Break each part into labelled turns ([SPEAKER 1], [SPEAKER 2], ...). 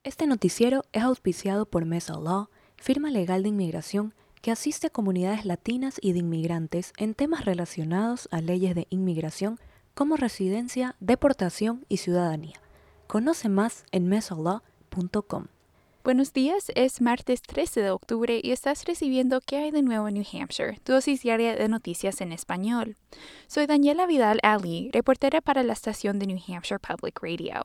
[SPEAKER 1] Este noticiero es auspiciado por Mesa Law, firma legal de inmigración que asiste a comunidades latinas y de inmigrantes en temas relacionados a leyes de inmigración como residencia, deportación y ciudadanía. Conoce más en mesalaw.com.
[SPEAKER 2] Buenos días, es martes 13 de octubre y estás recibiendo ¿Qué hay de nuevo en New Hampshire?, tu dosis diaria de noticias en español. Soy Daniela Vidal Ali, reportera para la estación de New Hampshire Public Radio.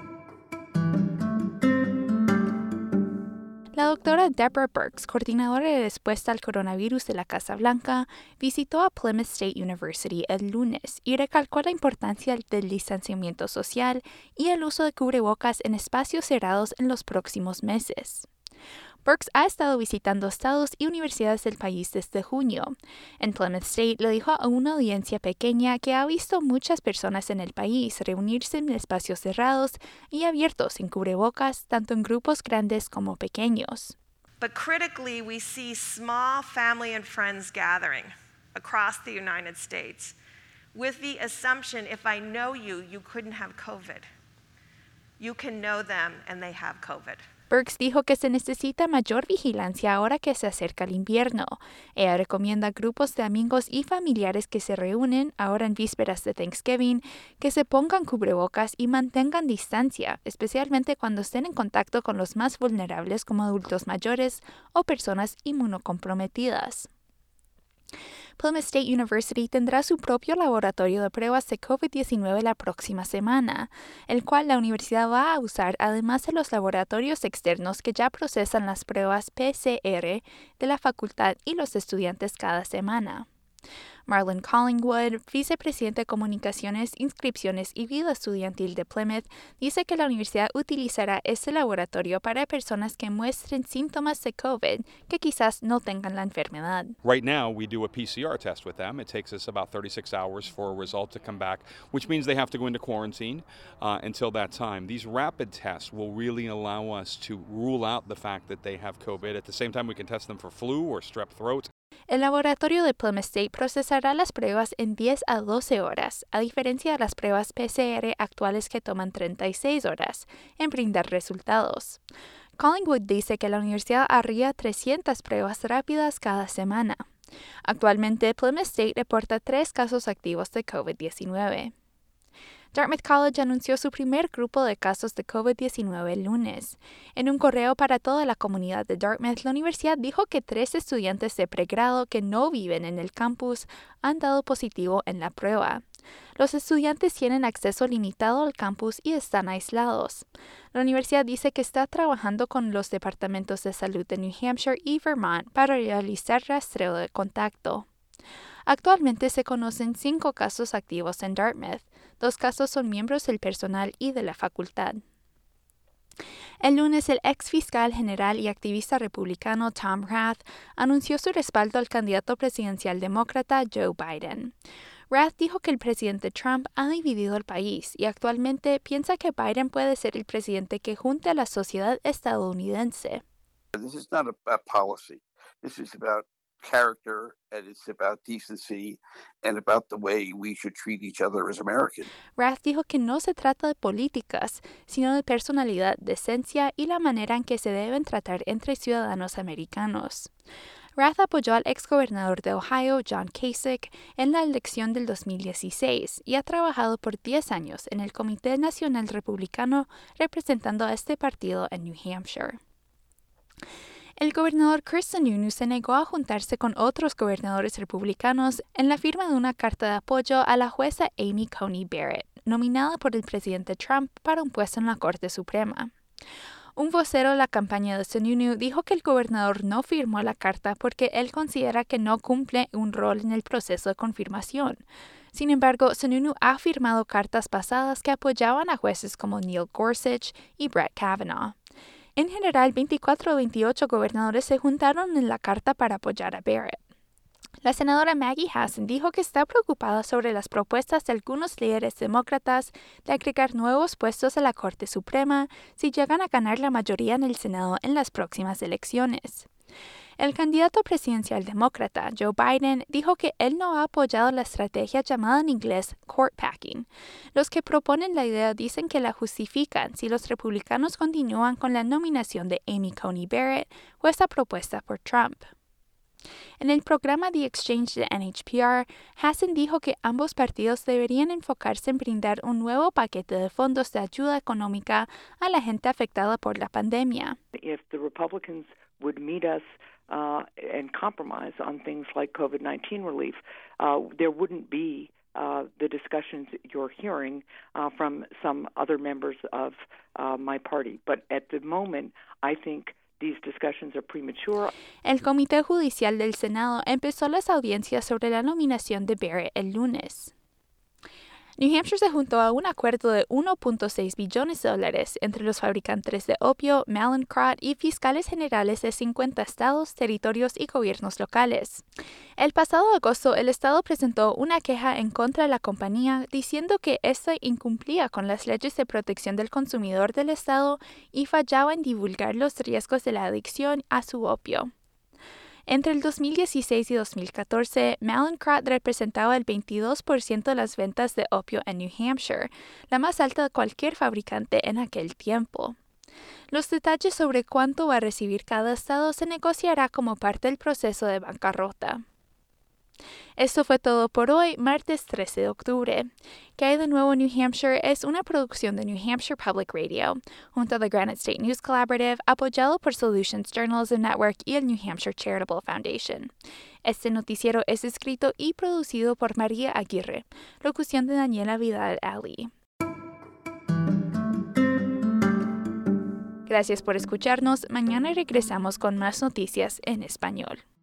[SPEAKER 2] La doctora Deborah Birx, coordinadora de respuesta al coronavirus de la Casa Blanca, visitó a Plymouth State University el lunes y recalcó la importancia del distanciamiento social y el uso de cubrebocas en espacios cerrados en los próximos meses. Birx ha estado visitando estados y universidades del país desde junio. En Plymouth State le dijo a una audiencia pequeña que ha visto muchas personas en el país reunirse en espacios cerrados y abiertos sin cubrebocas, tanto en grupos grandes como pequeños.
[SPEAKER 3] But critically, we see small family and friends gathering across the United States with the assumption if I know you, you couldn't have COVID. You can know them and they have COVID.
[SPEAKER 2] Birx dijo que se necesita mayor vigilancia ahora que se acerca el invierno. Ella recomienda a grupos de amigos y familiares que se reúnen ahora en vísperas de Thanksgiving que se pongan cubrebocas y mantengan distancia, especialmente cuando estén en contacto con los más vulnerables como adultos mayores o personas inmunocomprometidas. Plymouth State University tendrá su propio laboratorio de pruebas de COVID-19 la próxima semana, el cual la universidad va a usar además de los laboratorios externos que ya procesan las pruebas PCR de la facultad y los estudiantes cada semana. Marlon Collingwood, vicepresidente de Comunicaciones, Inscripciones y Vida Estudiantil de Plymouth, dice que la universidad utilizará este laboratorio para personas que muestren síntomas de COVID que quizás no tengan la enfermedad.
[SPEAKER 4] Right now, we do a PCR test with them. It takes us about 36 hours for a result to come back, which means they have to go into quarantine until that time. These rapid tests will really allow us to rule out the fact that they have COVID. At the same time, we can test them for flu or strep throat.
[SPEAKER 2] El laboratorio de Plymouth State procesará las pruebas en 10 a 12 horas, a diferencia de las pruebas PCR actuales que toman 36 horas en brindar resultados. Collingwood dice que la universidad haría 300 pruebas rápidas cada semana. Actualmente, Plymouth State reporta 3 casos activos de COVID-19. Dartmouth College anunció su primer grupo de casos de COVID-19 el lunes. En un correo para toda la comunidad de Dartmouth, la universidad dijo que 3 estudiantes de pregrado que no viven en el campus han dado positivo en la prueba. Los estudiantes tienen acceso limitado al campus y están aislados. La universidad dice que está trabajando con los departamentos de salud de New Hampshire y Vermont para realizar rastreo de contacto. Actualmente se conocen 5 casos activos en Dartmouth. 2 casos son miembros del personal y de la facultad. El lunes, el ex fiscal general y activista republicano Tom Rath anunció su respaldo al candidato presidencial demócrata Joe Biden. Rath dijo que el presidente Trump ha dividido el país y actualmente piensa que Biden puede ser el presidente que junte a la sociedad estadounidense.
[SPEAKER 5] This is not about policy. This is about character, and it's about decency and about the way we should treat each other as Americans.
[SPEAKER 2] Rath dijo que no se trata de políticas, sino de personalidad, decencia y la manera en que se deben tratar entre ciudadanos americanos. Rath apoyó al exgobernador de Ohio, John Kasich, en la elección del 2016 y ha trabajado por 10 años en el Comité Nacional Republicano representando a este partido en New Hampshire. El gobernador Chris Sununu se negó a juntarse con otros gobernadores republicanos en la firma de una carta de apoyo a la jueza Amy Coney Barrett, nominada por el presidente Trump para un puesto en la Corte Suprema. Un vocero de la campaña de Sununu dijo que el gobernador no firmó la carta porque él considera que no cumple un rol en el proceso de confirmación. Sin embargo, Sununu ha firmado cartas pasadas que apoyaban a jueces como Neil Gorsuch y Brett Kavanaugh. En general, 24 o 28 gobernadores se juntaron en la carta para apoyar a Barrett. La senadora Maggie Hassan dijo que está preocupada sobre las propuestas de algunos líderes demócratas de agregar nuevos puestos a la Corte Suprema si llegan a ganar la mayoría en el Senado en las próximas elecciones. El candidato presidencial demócrata, Joe Biden, dijo que él no ha apoyado la estrategia llamada en inglés court packing. Los que proponen la idea dicen que la justifican si los republicanos continúan con la nominación de Amy Coney Barrett o esta propuesta por Trump. En el programa The Exchange de NHPR, Hassan dijo que ambos partidos deberían enfocarse en brindar un nuevo paquete de fondos de ayuda económica a la gente afectada por la pandemia.
[SPEAKER 6] If the Republicans would meet us and compromise on things like COVID-19 relief, there wouldn't be the discussions you're hearing from some other members of my party. But at the moment, I think these discussions are premature.
[SPEAKER 2] El Comité Judicial del Senado empezó las audiencias sobre la nominación de Barrett el lunes. New Hampshire se juntó a un acuerdo de $1.6 billones entre los fabricantes de opio, Mallinckrodt y fiscales generales de 50 estados, territorios y gobiernos locales. El pasado agosto, el estado presentó una queja en contra de la compañía diciendo que ésta incumplía con las leyes de protección del consumidor del estado y fallaba en divulgar los riesgos de la adicción a su opio. Entre el 2016 y 2014, Mallinckrodt representaba el 22% de las ventas de opio en New Hampshire, la más alta de cualquier fabricante en aquel tiempo. Los detalles sobre cuánto va a recibir cada estado se negociará como parte del proceso de bancarrota. Esto fue todo por hoy, martes 13 de octubre. ¿Qué hay de nuevo en New Hampshire? Es una producción de New Hampshire Public Radio, junto a The Granite State News Collaborative, apoyado por Solutions Journalism Network y el New Hampshire Charitable Foundation. Este noticiero es escrito y producido por María Aguirre, locución de Daniela Vidal-Ali. Gracias por escucharnos. Mañana regresamos con más noticias en español.